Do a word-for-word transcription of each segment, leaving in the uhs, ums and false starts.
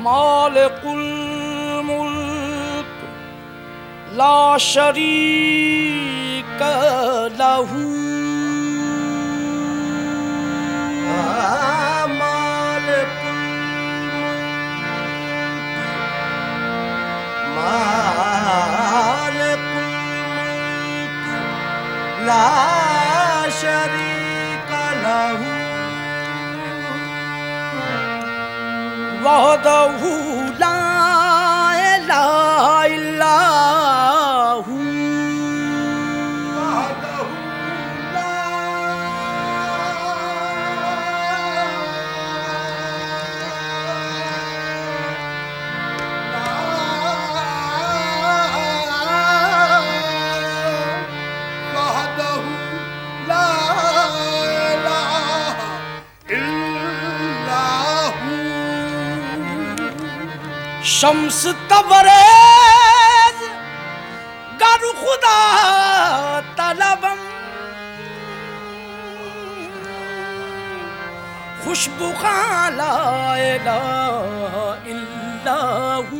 मालिकुल मुल्क ला शरीक लहू ला शरीक लहू वहदहू ला इलाहा इल्लहू वहदहू ला शम्स तबरेज गर खुदा तलबम खुशबू खाला इलाहा इल्लहू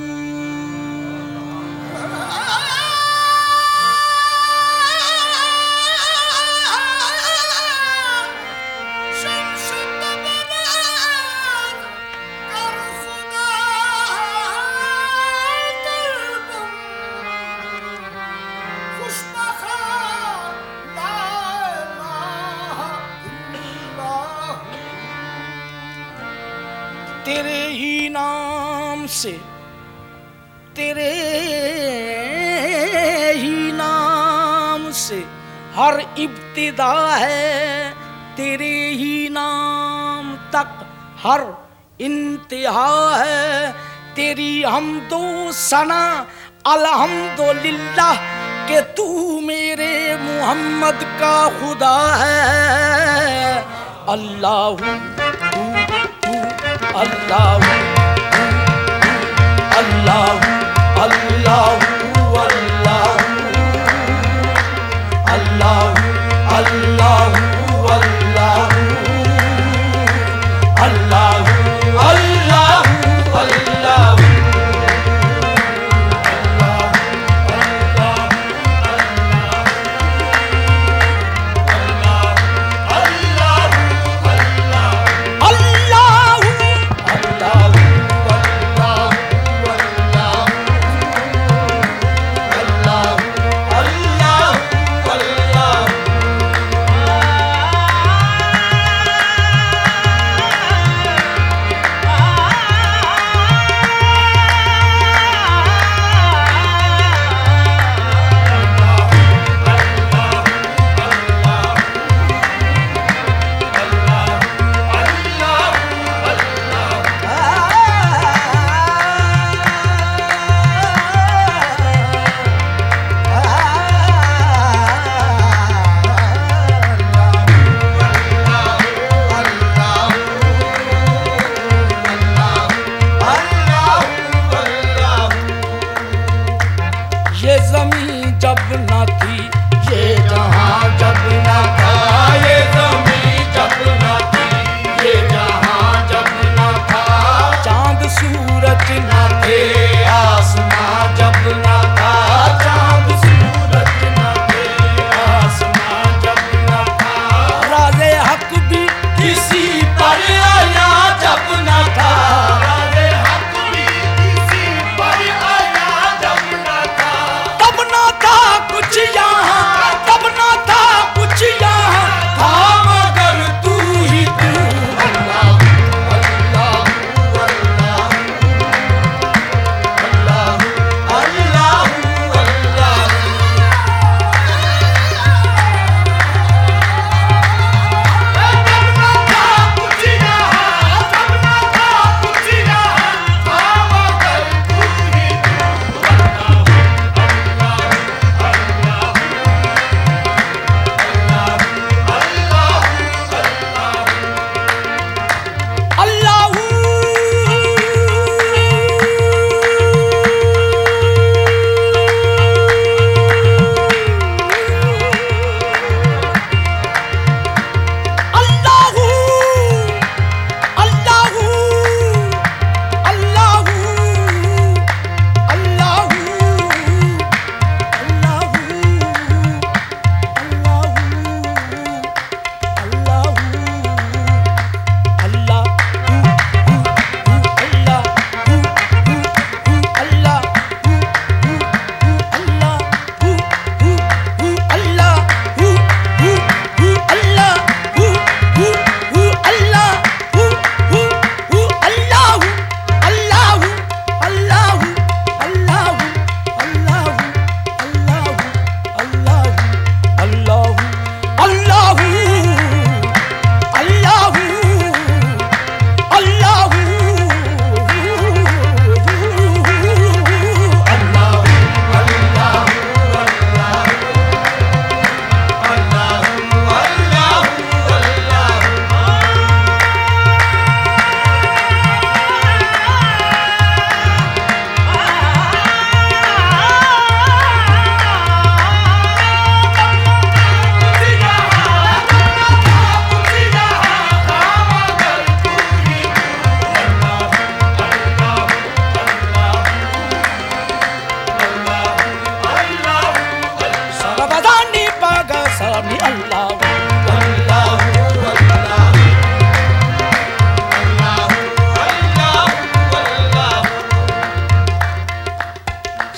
तेरे ही नाम से तेरे ही नाम से हर इब्तिदा है, तेरे ही नाम तक हर इंतहा है। तेरी हमदो सना अल्हम्दुलिल्लाह कि तू मेरे मुहम्मद का खुदा है। अल्लाहु अल्लाहु अल्लाहु अल्लाहु अल्लाहु अल्लाहु अल्लाहु अल्लाहु अल्लाहु अल्लाहु अल्लाहु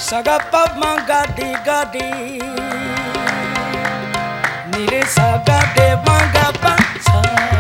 saga pa ma ga di ga di ni re saga de ma ga pa sa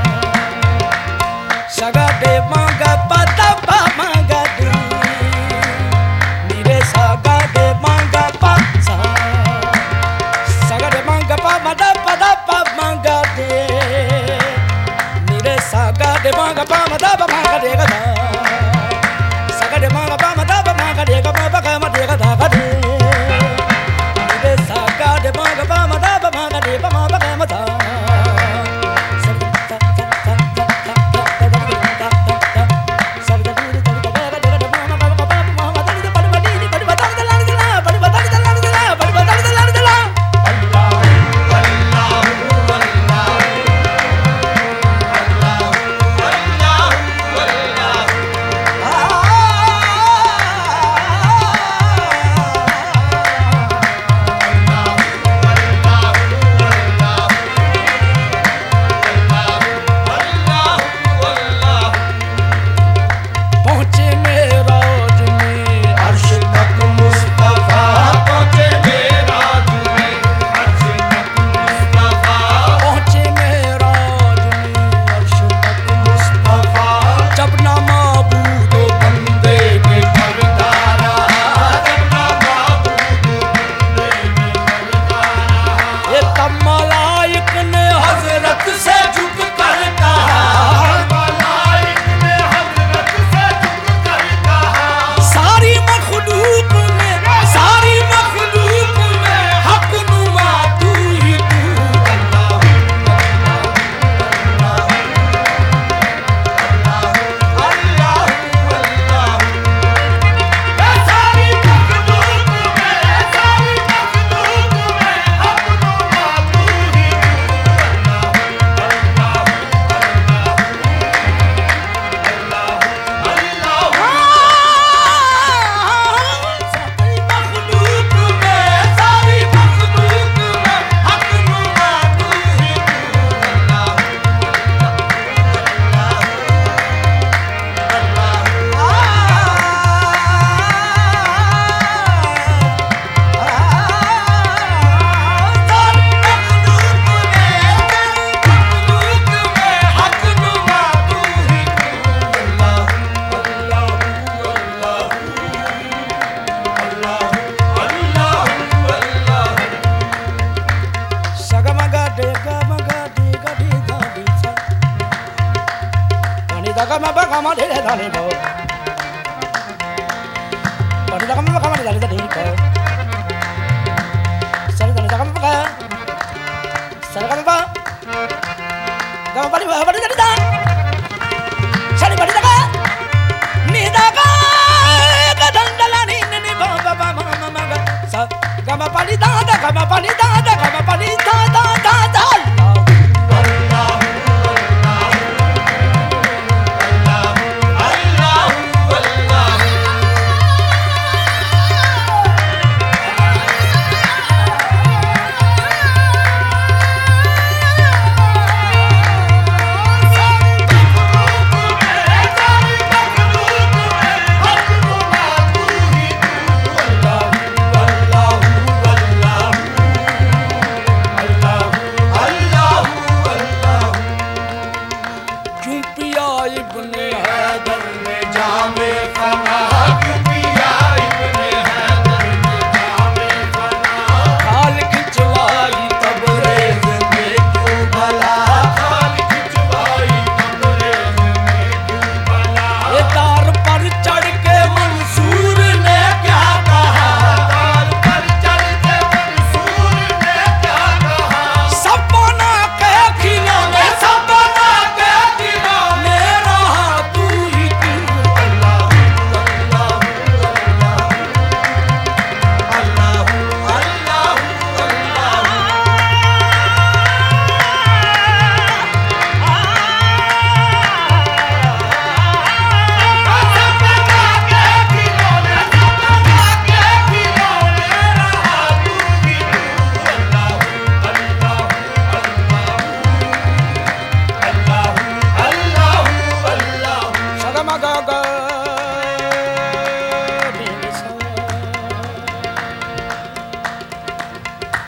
saga de ma ga pa da pa ma ga di ni re saga de ma ga pa sa saga de ma ga pa ma da pa da pa ma ga di ni re saga de ma ga pa ma da pa ma ga de ga da saga de ma ga pa ma da pa ma ga de ga pa ga ma de ga da ga de ni re saga de ma ga pa ma da pa ma ga de pa ma pa ga ma da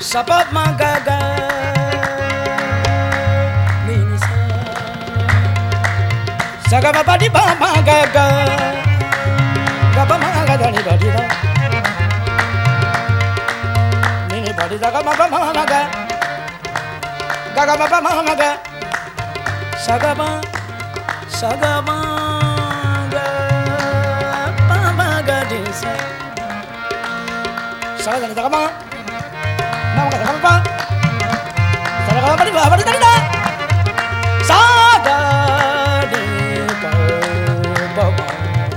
सप म ग ग नि नि सा स ग म प नि प म ग ग ग प म ग ध नि ध नि ध नि नि ध नि ध ग म प म म ग ग ग म प म म ग स ग म स ग म ग प म ग नि सा स ग ध नि ध ग म Nama kata apa? Sada kata apa di bawah di tadi Sada di bawah bawah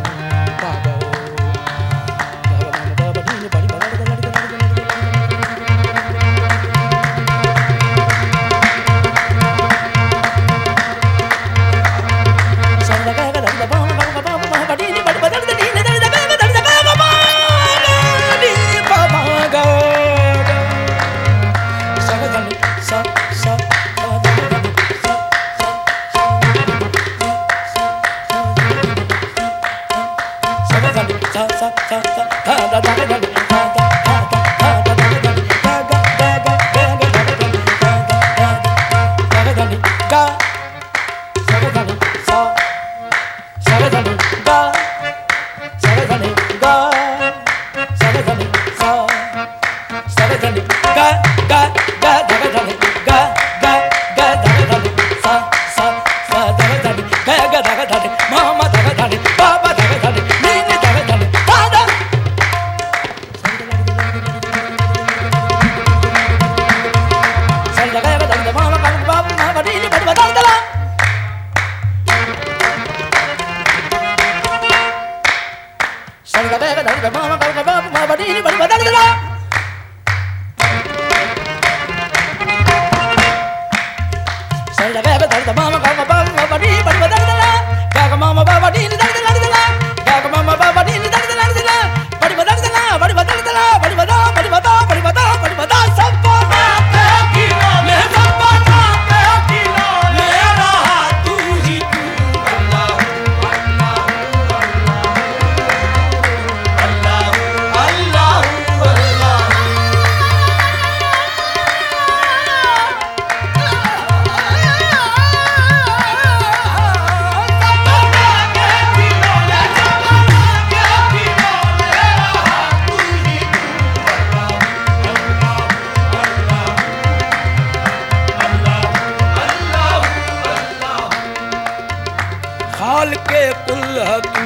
हाल के कुल तू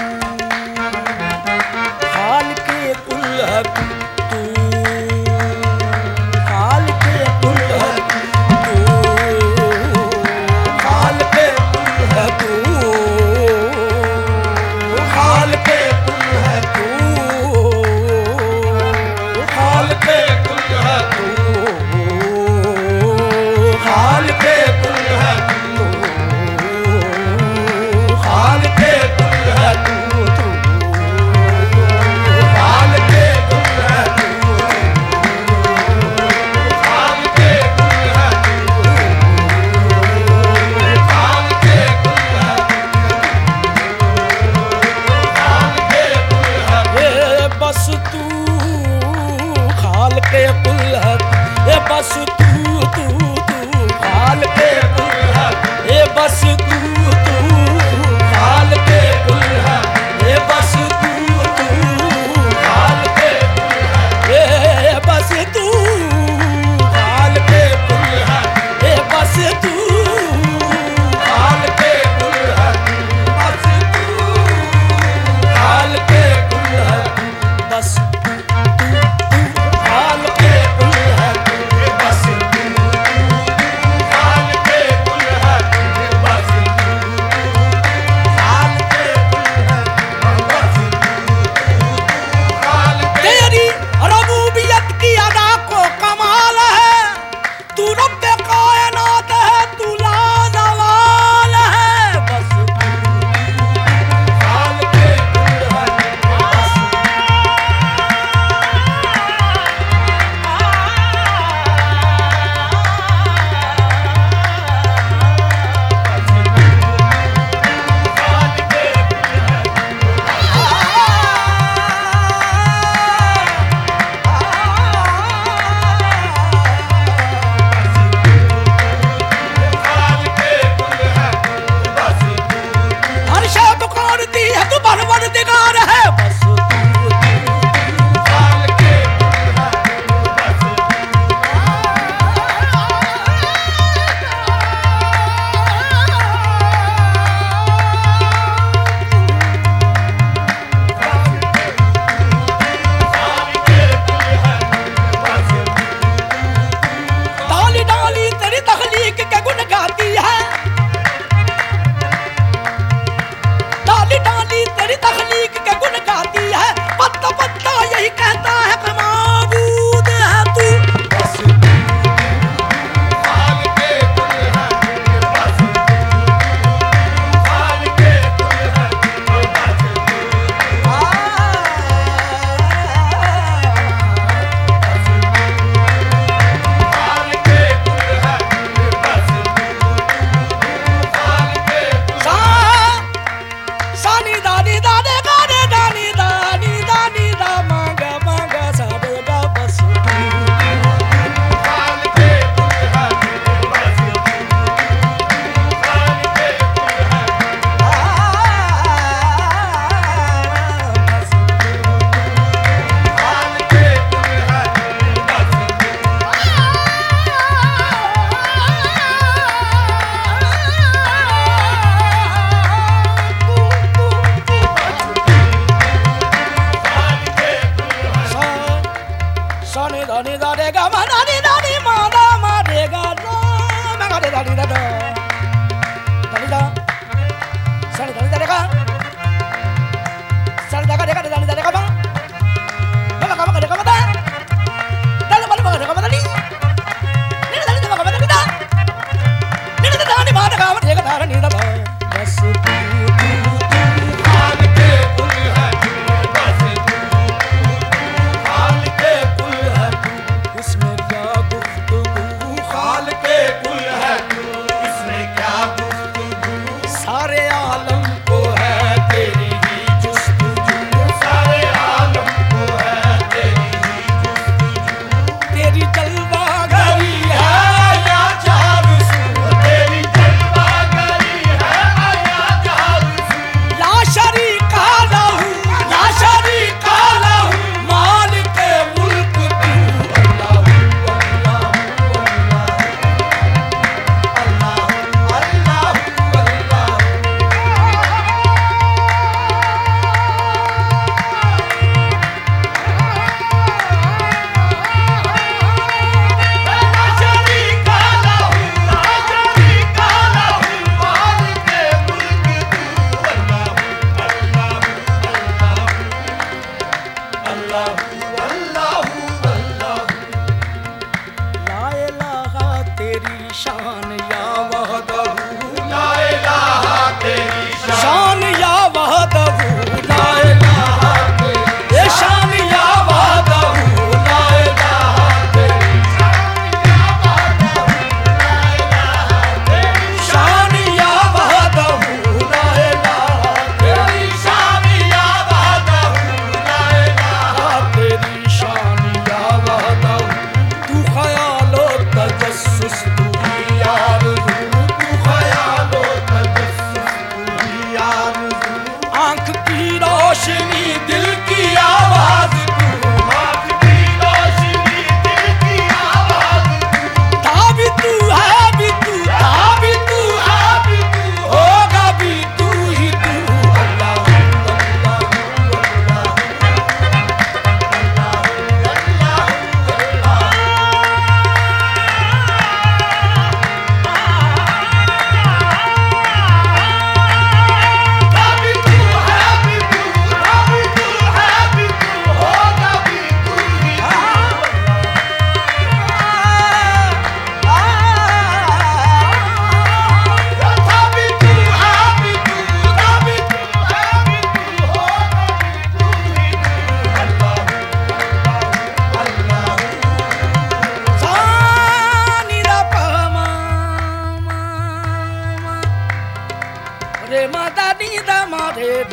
हाल के कुल तू हाल के कुल तू हाल के कुल तू हाल के कुल तू हाल के कुल तू हाल के कुल हाल के कुल है तू तू हाल के कुल है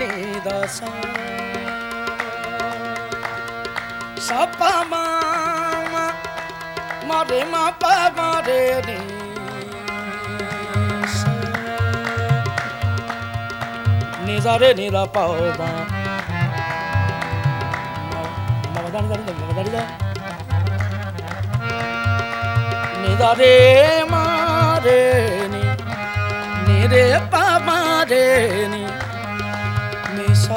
ni da sa sa pa ma ma ma re ma pa ma re ni sa ni da re ni da pa ma ma da da da da da ni da re ma re ni ni re pa ma re ni ni sa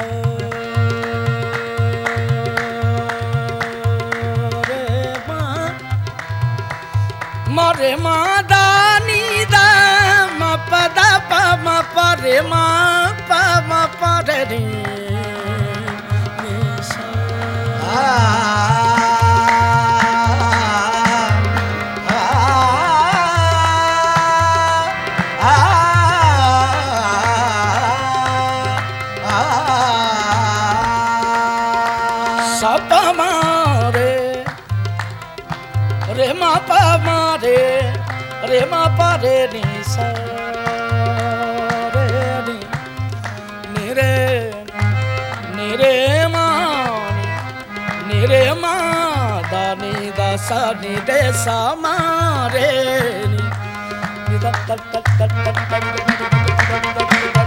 re ma ma re ma da ni da ma pa da pa ma pa re ma pa ma pa re ni ni sa sa pa ma re re ma pa ma re re ma pa re ni sa re ni ni re ni re ma ni re ma da ni da sa ni de sa ma re ni ni da da da da da da da